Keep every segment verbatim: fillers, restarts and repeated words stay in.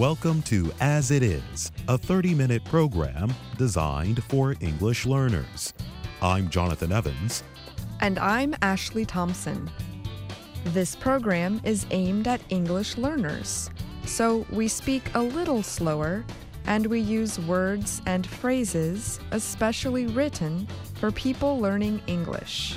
Welcome to As It Is, a thirty-minute program designed for English learners. I'm Jonathan Evans. And I'm Ashley Thompson. This program is aimed at English learners, so we speak a little slower and we use words and phrases especially written for people learning English.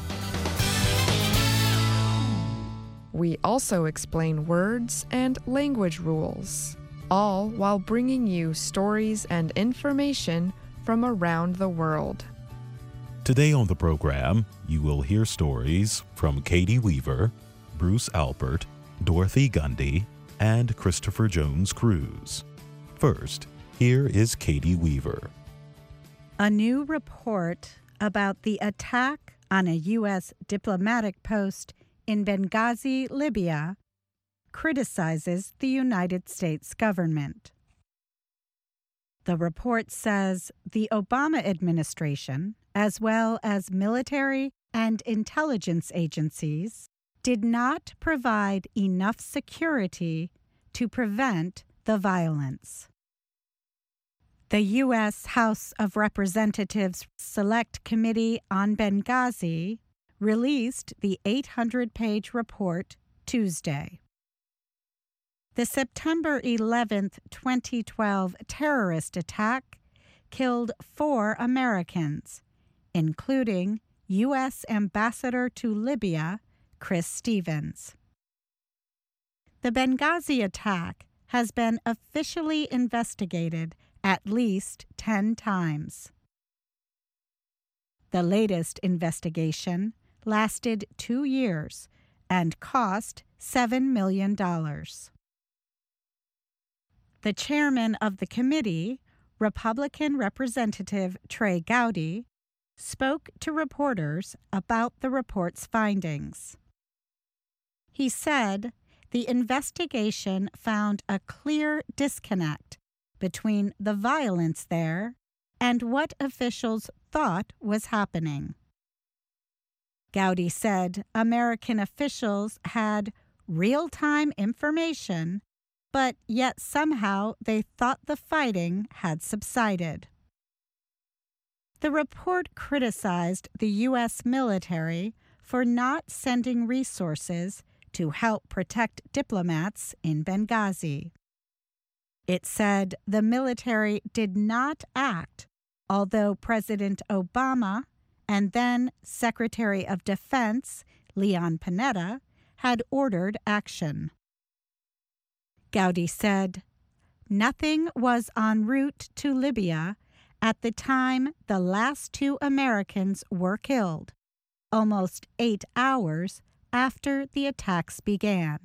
We also explain words and language rules, all while bringing you stories and information from around the world. Today on the program, you will hear stories from Katie Weaver, Bruce Alpert, Dorothy Gundy, and Christopher Jones Cruz. First, here is Katie Weaver. A new report about the attack on a U S diplomatic post in Benghazi, Libya, criticizes the United States government. The report says the Obama administration, as well as military and intelligence agencies, did not provide enough security to prevent the violence. The U S House of Representatives Select Committee on Benghazi released the eight hundred page report Tuesday. The September eleventh, twenty twelve terrorist attack killed four Americans, including U S Ambassador to Libya, Chris Stevens. The Benghazi attack has been officially investigated at least ten times. The latest investigation lasted two years and cost seven million dollars. The chairman of the committee, Republican Representative Trey Gowdy, spoke to reporters about the report's findings. He said the investigation found a clear disconnect between the violence there and what officials thought was happening. Gowdy said American officials had real-time information, but yet somehow they thought the fighting had subsided. The report criticized the U S military for not sending resources to help protect diplomats in Benghazi. It said the military did not act, although President Obama and then Secretary of Defense Leon Panetta had ordered action. Gowdy said, "Nothing was en route to Libya at the time the last two Americans were killed, almost eight hours after the attacks began."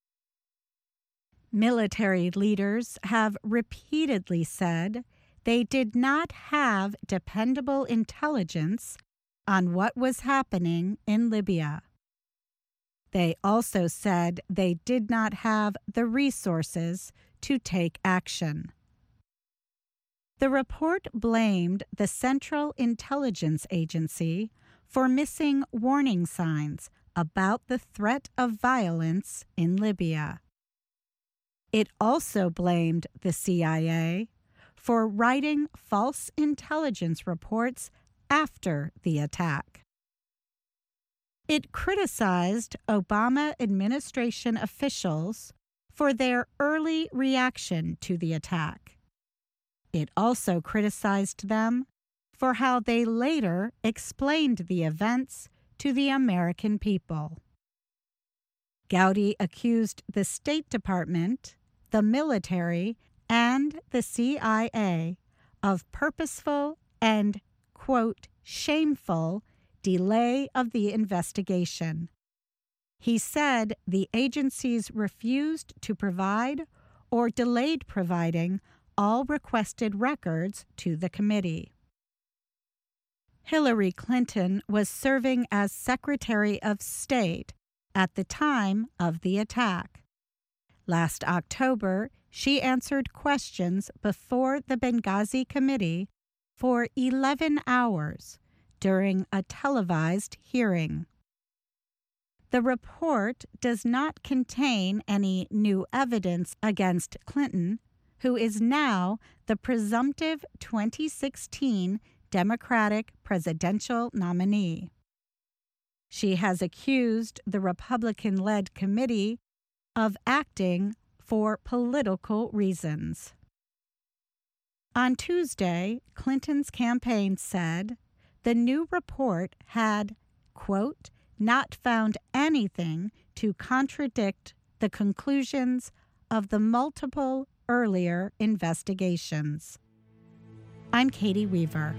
Military leaders have repeatedly said they did not have dependable intelligence on what was happening in Libya. They also said they did not have the resources to take action. The report blamed the Central Intelligence Agency for missing warning signs about the threat of violence in Libya. It also blamed the C I A for writing false intelligence reports after the attack. It criticized Obama administration officials for their early reaction to the attack. It also criticized them for how they later explained the events to the American people. Gowdy accused the State Department, the military, and the C I A of purposeful and, quote, shameful delay of the investigation. He said the agencies refused to provide or delayed providing all requested records to the committee. Hillary Clinton was serving as Secretary of State at the time of the attack. Last October, she answered questions before the Benghazi Committee for eleven hours during a televised hearing. The report does not contain any new evidence against Clinton, who is now the presumptive twenty sixteen Democratic presidential nominee. She has accused the Republican-led committee of acting for political reasons. On Tuesday, Clinton's campaign said the new report had, quote, not found anything to contradict the conclusions of the multiple earlier investigations. I'm Katie Weaver.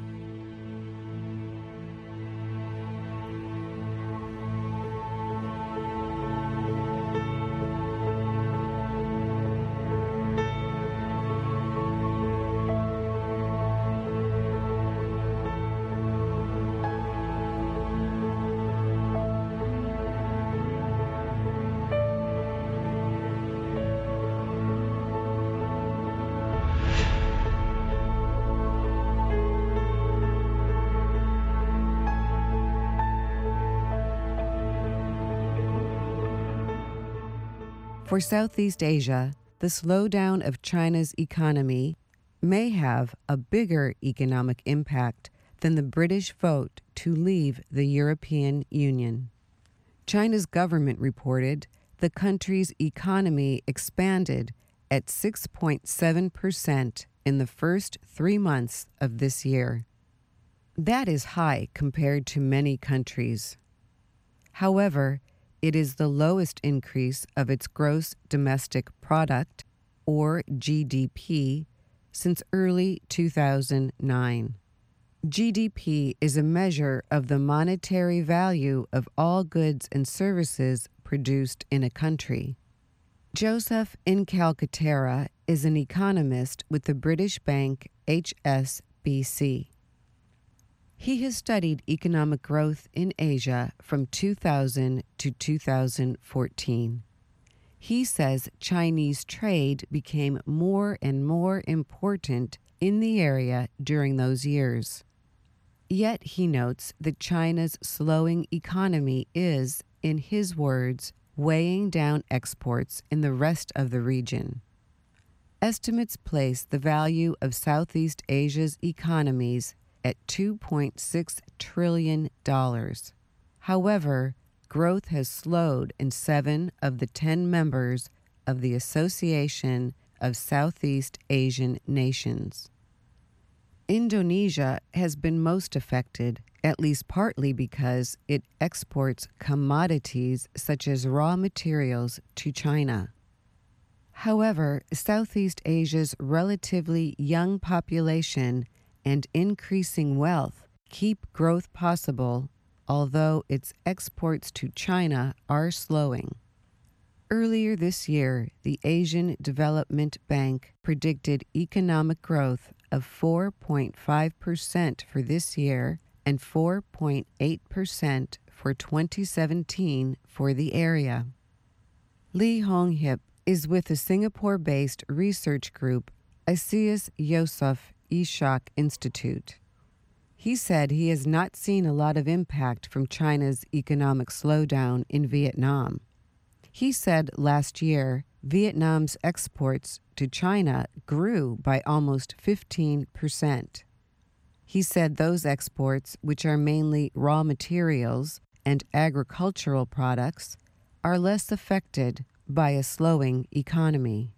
For Southeast Asia, the slowdown of China's economy may have a bigger economic impact than the British vote to leave the European Union. China's government reported the country's economy expanded at six point seven percent in the first three months of this year. That is high compared to many countries. However, it is the lowest increase of its gross domestic product, or G D P, since early two thousand nine. G D P is a measure of the monetary value of all goods and services produced in a country. Joseph Incalcaterra is an economist with the British bank H S B C. He has studied economic growth in Asia from two thousand to two thousand fourteen. He says Chinese trade became more and more important in the area during those years. Yet he notes that China's slowing economy is, in his words, weighing down exports in the rest of the region. Estimates place the value of Southeast Asia's economies at two point six trillion dollars. However, growth has slowed in seven of the ten members of the Association of Southeast Asian Nations. Indonesia has been most affected, at least partly because it exports commodities such as raw materials to China. However, Southeast Asia's relatively young population and increasing wealth keep growth possible, although its exports to China are slowing. Earlier this year, the Asian Development Bank predicted economic growth of four point five percent for this year and four point eight percent for twenty seventeen for the area. Lee Hong-hip is with the Singapore-based research group Asias Yusof Ishak Institute. He said he has not seen a lot of impact from China's economic slowdown in Vietnam. He said last year, Vietnam's exports to China grew by almost fifteen percent. He said those exports, which are mainly raw materials and agricultural products, are less affected by a slowing economy.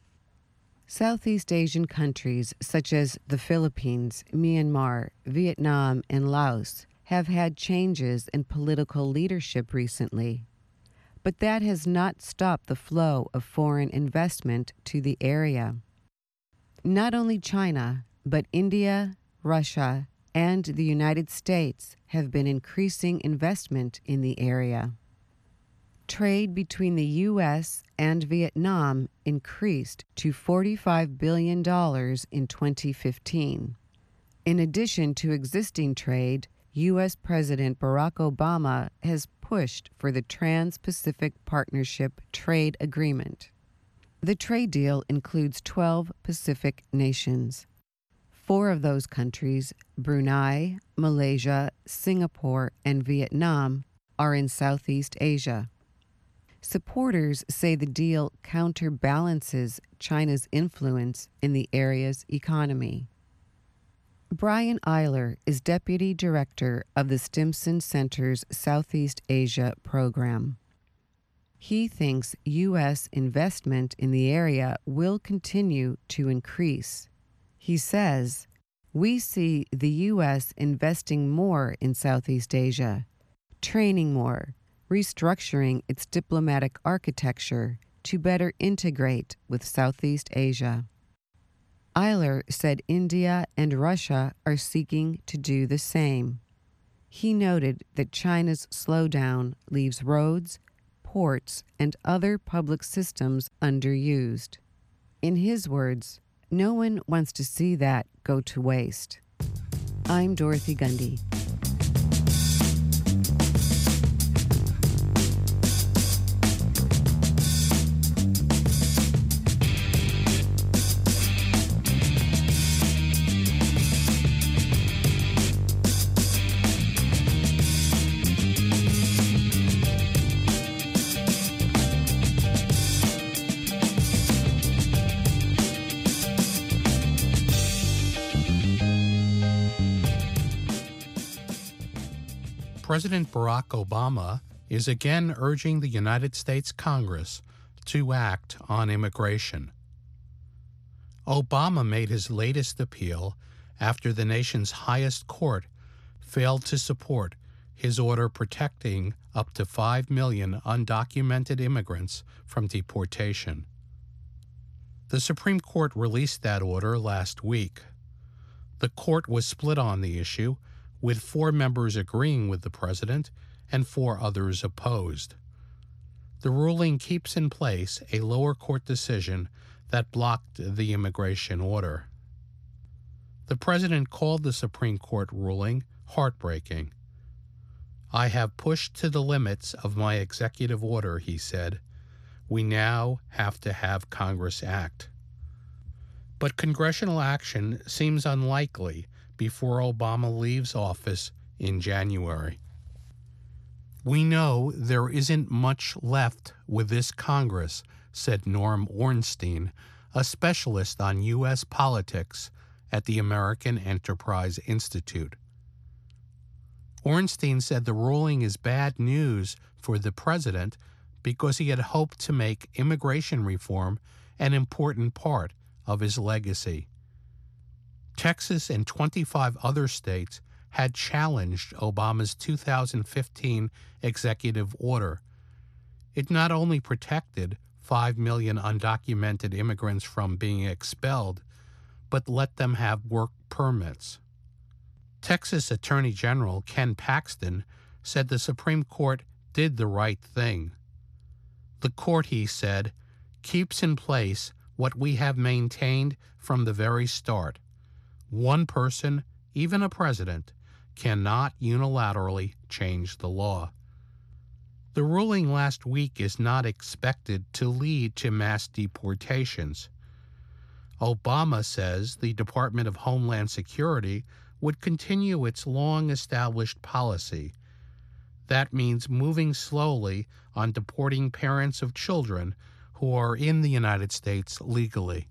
Southeast Asian countries such as the Philippines, Myanmar, Vietnam, and Laos have had changes in political leadership recently, but that has not stopped the flow of foreign investment to the area. Not only China, but India, Russia, and the United States have been increasing investment in the area. Trade between the U S and Vietnam increased to forty-five billion dollars in twenty fifteen. In addition to existing trade, U S President Barack Obama has pushed for the Trans-Pacific Partnership Trade Agreement. The trade deal includes twelve Pacific nations. Four of those countries, Brunei, Malaysia, Singapore, and Vietnam, are in Southeast Asia. Supporters say the deal counterbalances China's influence in the area's economy. Brian Eiler is Deputy Director of the Stimson Center's Southeast Asia program. He thinks U S investment in the area will continue to increase. He says, "We see the U S investing more in Southeast Asia, training more, restructuring its diplomatic architecture to better integrate with Southeast Asia." Eiler said India and Russia are seeking to do the same. He noted that China's slowdown leaves roads, ports, and other public systems underused. In his words, "No one wants to see that go to waste." I'm Dorothy Gundy. President Barack Obama is again urging the United States Congress to act on immigration. Obama made his latest appeal after the nation's highest court failed to support his order protecting up to five million undocumented immigrants from deportation. The Supreme Court released that order last week. The court was split on the issue, with four members agreeing with the president and four others opposed. The ruling keeps in place a lower court decision that blocked the immigration order. The president called the Supreme Court ruling heartbreaking. "I have pushed to the limits of my executive order," he said. "We now have to have Congress act." But congressional action seems unlikely before Obama leaves office in January. "We know there isn't much left with this Congress," said Norm Ornstein, a specialist on U S politics at the American Enterprise Institute. Ornstein said the ruling is bad news for the president because he had hoped to make immigration reform an important part of his legacy. Texas and twenty-five other states had challenged Obama's two thousand fifteen executive order. It not only protected five million undocumented immigrants from being expelled, but let them have work permits. Texas Attorney General Ken Paxton said the Supreme Court did the right thing. The court, he said, keeps in place what we have maintained from the very start. One person, even a president, cannot unilaterally change the law. The ruling last week is not expected to lead to mass deportations. Obama says the Department of Homeland Security would continue its long-established policy. That means moving slowly on deporting parents of children who are in the United States legally.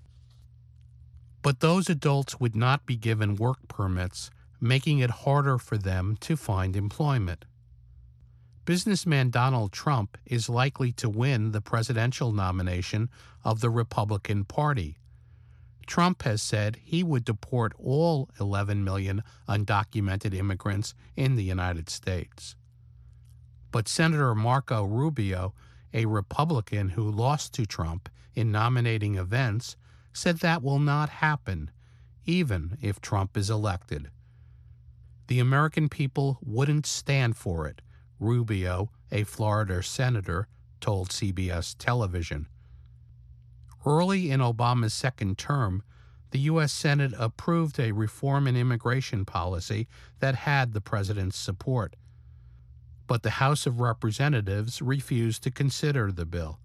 But those adults would not be given work permits, making it harder for them to find employment. Businessman Donald Trump is likely to win the presidential nomination of the Republican Party. Trump has said he would deport all eleven million undocumented immigrants in the United States. But Senator Marco Rubio, a Republican who lost to Trump in nominating events, said that will not happen, even if Trump is elected. The American people wouldn't stand for it, Rubio, a Florida senator, told C B S television. Early in Obama's second term, the U S Senate approved a reform in immigration policy that had the president's support. But the House of Representatives refused to consider the bill.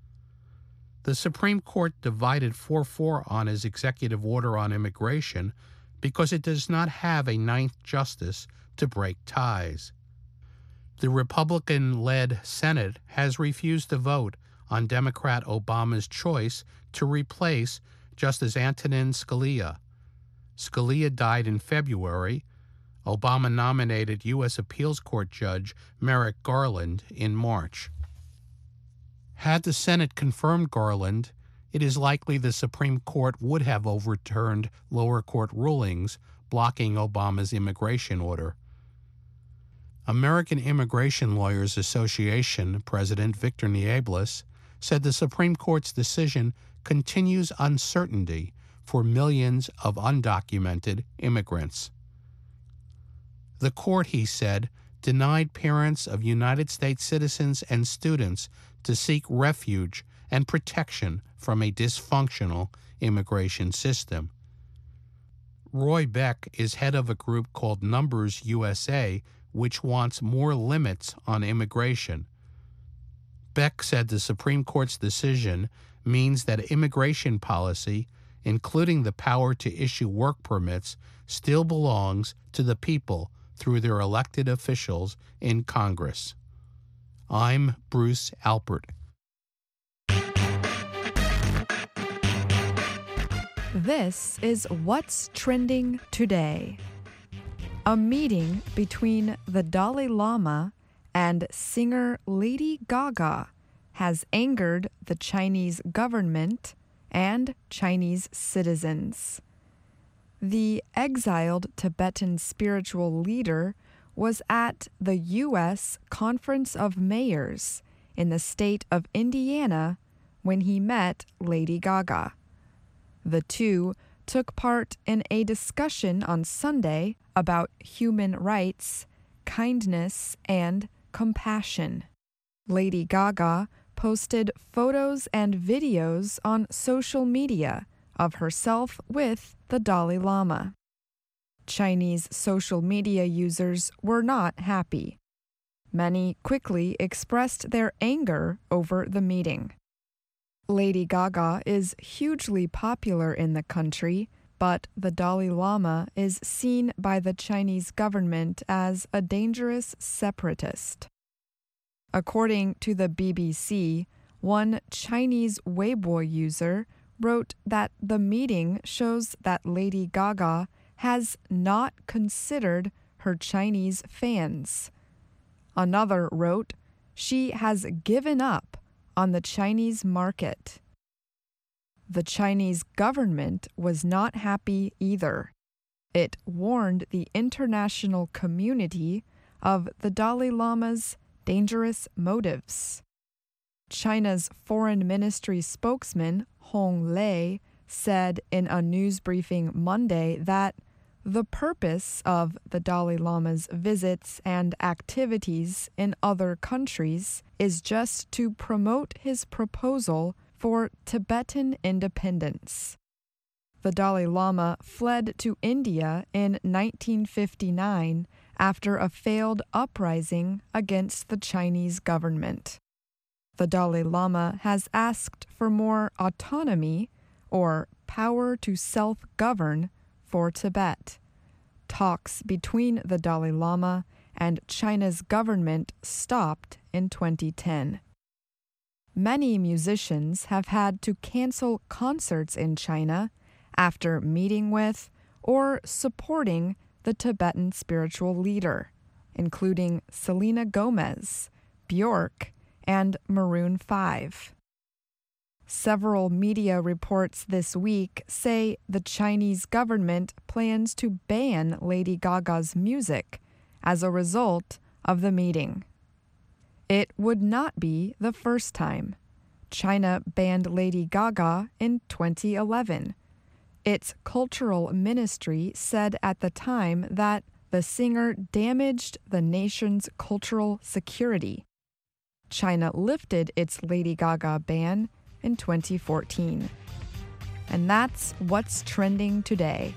The Supreme Court divided four four on his executive order on immigration because it does not have a ninth justice to break ties. The Republican-led Senate has refused to vote on Democrat Obama's choice to replace Justice Antonin Scalia. Scalia died in February. Obama nominated U S Appeals Court Judge Merrick Garland in March. Had the Senate confirmed Garland, it is likely the Supreme Court would have overturned lower court rulings blocking Obama's immigration order. American Immigration Lawyers Association President Victor Nieblas said the Supreme Court's decision continues uncertainty for millions of undocumented immigrants. The court, he said, denied parents of United States citizens and students to seek refuge and protection from a dysfunctional immigration system. Roy Beck is head of a group called Numbers U S A, which wants more limits on immigration. Beck said the Supreme Court's decision means that immigration policy, including the power to issue work permits, still belongs to the people through their elected officials in Congress. I'm Bruce Alpert. This is What's Trending Today. A meeting between the Dalai Lama and singer Lady Gaga has angered the Chinese government and Chinese citizens. The exiled Tibetan spiritual leader was at the U S Conference of Mayors in the state of Indiana when he met Lady Gaga. The two took part in a discussion on Sunday about human rights, kindness, and compassion. Lady Gaga posted photos and videos on social media of herself with the Dalai Lama. Chinese social media users were not happy. Many quickly expressed their anger over the meeting. Lady Gaga is hugely popular in the country, but the Dalai Lama is seen by the Chinese government as a dangerous separatist. According to the B B C, one Chinese Weibo user wrote that the meeting shows that Lady Gaga has not considered her Chinese fans. Another wrote, she has given up on the Chinese market. The Chinese government was not happy either. It warned the international community of the Dalai Lama's dangerous motives. China's foreign ministry spokesman, Hong Lei, said in a news briefing Monday that the purpose of the Dalai Lama's visits and activities in other countries is just to promote his proposal for Tibetan independence. The Dalai Lama fled to India in nineteen fifty-nine after a failed uprising against the Chinese government. The Dalai Lama has asked for more autonomy, or power to self-govern, for Tibet. Talks between the Dalai Lama and China's government stopped in twenty ten. Many musicians have had to cancel concerts in China after meeting with or supporting the Tibetan spiritual leader, including Selena Gomez, Björk, and Maroon five. Several media reports this week say the Chinese government plans to ban Lady Gaga's music as a result of the meeting. It would not be the first time. China banned Lady Gaga in twenty eleven. Its cultural ministry said at the time that the singer damaged the nation's cultural security. China lifted its Lady Gaga ban in twenty fourteen. And that's what's trending today.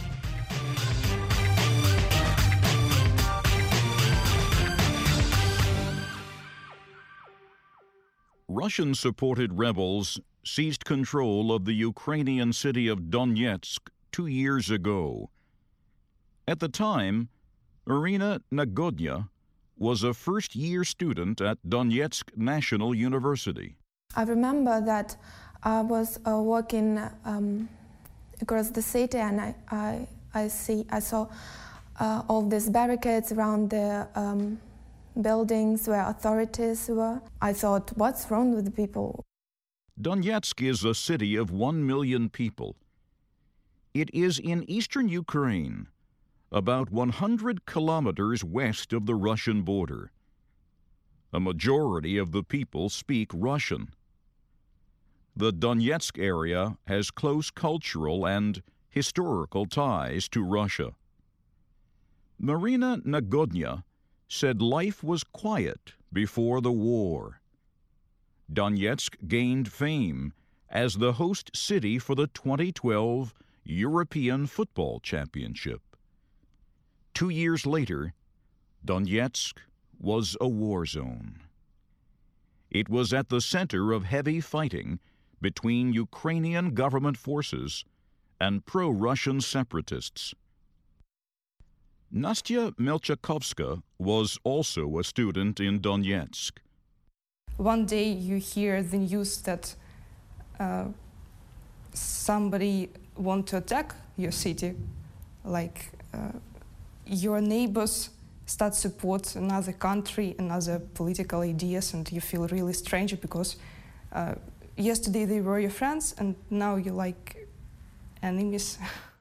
Russian-supported rebels seized control of the Ukrainian city of Donetsk two years ago. At the time, Irina Nagodnya was a first-year student at Donetsk National University. I remember that I was uh, walking um, across the city, and I, I, I, see, I saw uh, all these barricades around the um, buildings where authorities were. I thought, what's wrong with the people? Donetsk is a city of one million people. It is in eastern Ukraine, about one hundred kilometers west of the Russian border. A majority of the people speak Russian. The Donetsk area has close cultural and historical ties to Russia. Marina Nagodnya said life was quiet before the war. Donetsk gained fame as the host city for the twenty twelve European Football Championship. Two years later, Donetsk was a war zone. It was at the center of heavy fighting between Ukrainian government forces and pro-Russian separatists. Nastya Melchakovska was also a student in Donetsk. One day you hear the news that uh, somebody wants to attack your city, like uh, your neighbors start support another country, another political ideas, and you feel really strange because uh, yesterday they were your friends and now you're like enemies.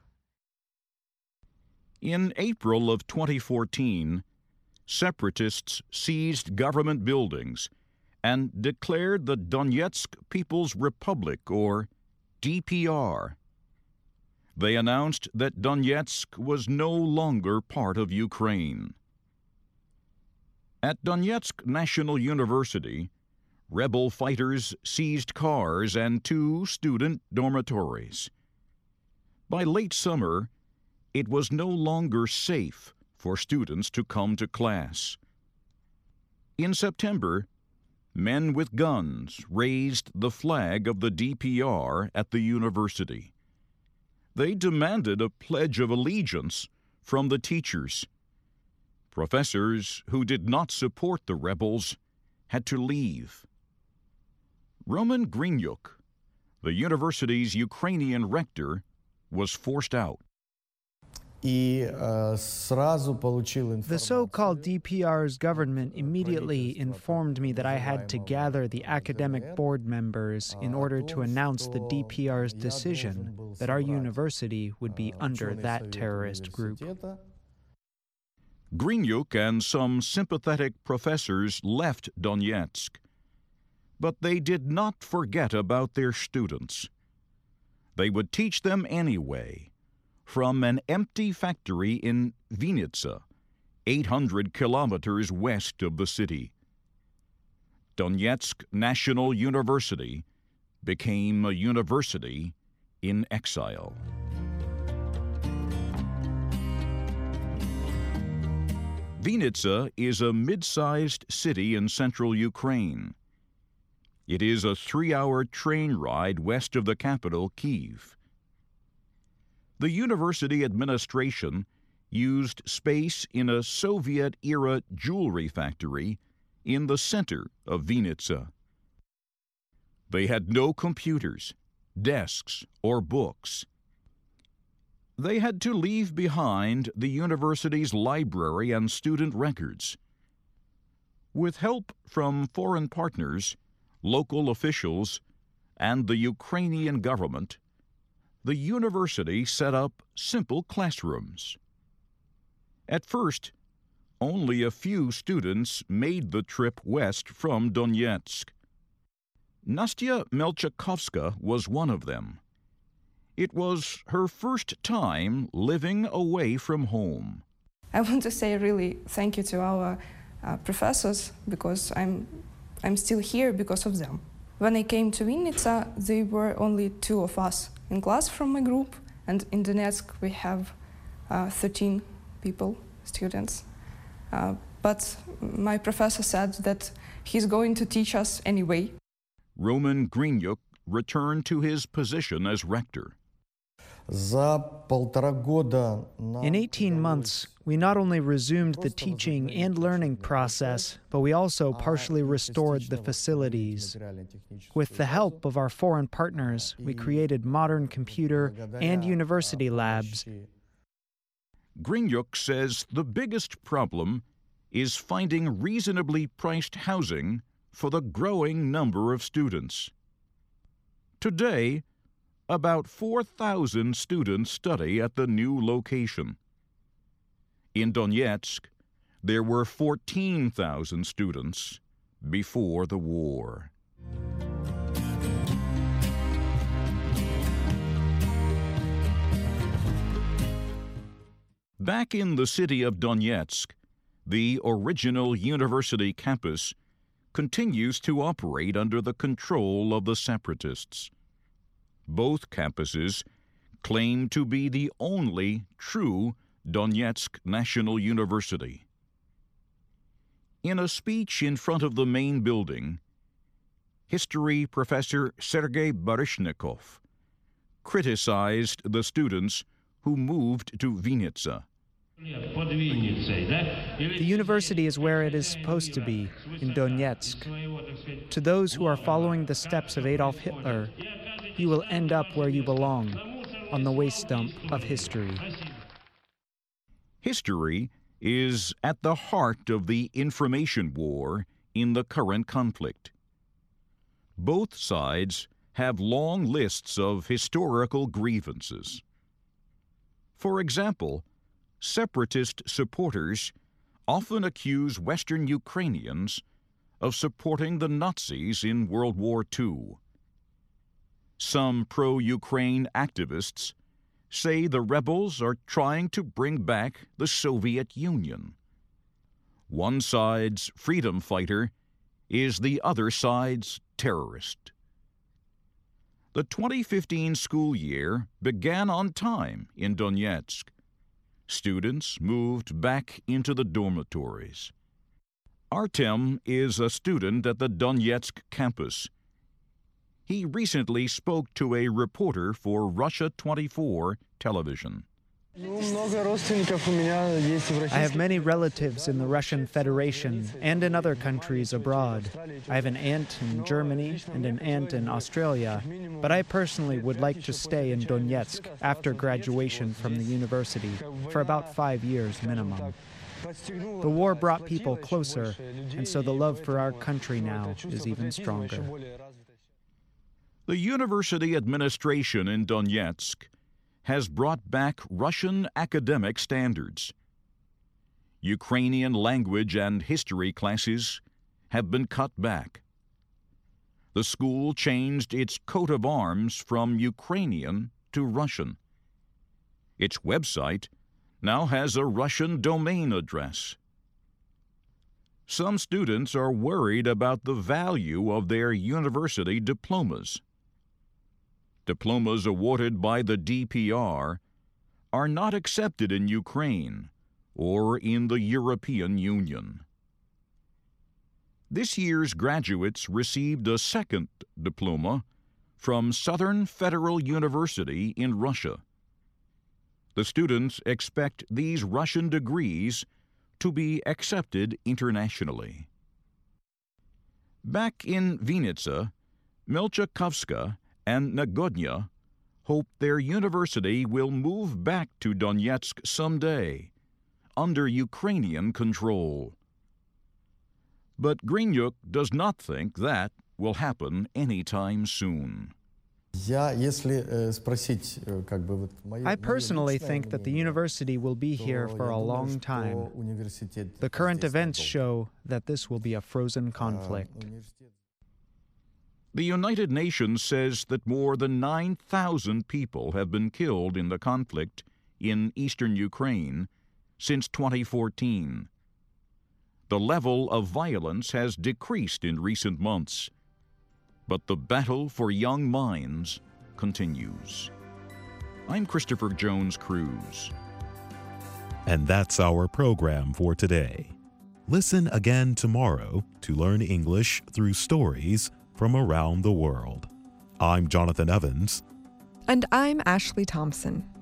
In April of twenty fourteen, separatists seized government buildings and declared the Donetsk People's Republic, or D P R. They announced that Donetsk was no longer part of Ukraine. At Donetsk National University, rebel fighters seized cars and two student dormitories. By late summer, it was no longer safe for students to come to class. In September, men with guns raised the flag of the D P R at the university. They demanded a pledge of allegiance from the teachers. Professors who did not support the rebels had to leave. Roman Grinyuk, the university's Ukrainian rector, was forced out. The so-called D P R's government immediately informed me that I had to gather the academic board members in order to announce the D P R's decision that our university would be under that terrorist group. Grinyuk and some sympathetic professors left Donetsk, but they did not forget about their students. They would teach them anyway, from an empty factory in Vinnytsia, eight hundred kilometers west of the city. Donetsk National University became a university in exile. Vinnytsia is a mid-sized city in central Ukraine. It is a three-hour train ride west of the capital, Kyiv. The university administration used space in a Soviet-era jewelry factory in the center of Vinnytsia. They had no computers, desks, or books. They had to leave behind the university's library and student records. With help from foreign partners, local officials, and the Ukrainian government, the university set up simple classrooms. At first, only a few students made the trip west from Donetsk. Nastya Melchakovska was one of them. It was her first time living away from home. I want to say really thank you to our uh, professors, because I'm, I'm still here because of them. When I came to Vinnytsia, there were only two of us in class from my group, and in Donetsk we have uh, thirteen people, students. Uh, but my professor said that he's going to teach us anyway. Roman Grinyuk returned to his position as rector. In eighteen months, we not only resumed the teaching and learning process, but we also partially restored the facilities. With the help of our foreign partners, we created modern computer and university labs. Grinyuk says the biggest problem is finding reasonably priced housing for the growing number of students. Today, about four thousand students study at the new location. In Donetsk, there were fourteen thousand students before the war. Back in the city of Donetsk, the original university campus continues to operate under the control of the separatists. Both campuses claim to be the only true Donetsk National University. In a speech in front of the main building, history professor Sergei Baryshnikov criticized the students who moved to Vinnytsia. The university is where it is supposed to be, in Donetsk. To those who are following the steps of Adolf Hitler, you will end up where you belong, on the waste dump of history. History is at the heart of the information war in the current conflict. Both sides have long lists of historical grievances. For example, separatist supporters often accuse Western Ukrainians of supporting the Nazis in World War Two. Some pro-Ukraine activists say the rebels are trying to bring back the Soviet Union. One side's freedom fighter is the other side's terrorist. The twenty fifteen school year began on time in Donetsk. Students moved back into the dormitories. Artem is a student at the Donetsk campus. He recently spoke to a reporter for Russia twenty-four television. I have many relatives in the Russian Federation and in other countries abroad. I have an aunt in Germany and an aunt in Australia, but I personally would like to stay in Donetsk after graduation from the university for about five years minimum. The war brought people closer, and so the love for our country now is even stronger. The university administration in Donetsk has brought back Russian academic standards. Ukrainian language and history classes have been cut back. The school changed its coat of arms from Ukrainian to Russian. Its website now has a Russian domain address. Some students are worried about the value of their university diplomas. Diplomas awarded by the D P R are not accepted in Ukraine or in the European Union. This year's graduates received a second diploma from Southern Federal University in Russia. The students expect these Russian degrees to be accepted internationally. Back in Vinnytsia, Melchakovska and Nagodnya hope their university will move back to Donetsk someday, under Ukrainian control. But Grinyuk does not think that will happen anytime soon. I personally think that the university will be here for a long time. The current events show that this will be a frozen conflict. The United Nations says that more than nine thousand people have been killed in the conflict in eastern Ukraine since twenty fourteen. The level of violence has decreased in recent months, but the battle for young minds continues. I'm Christopher Jones Cruz. And that's our program for today. Listen again tomorrow to learn English through stories from around the world. I'm Jonathan Evans. And I'm Ashley Thompson.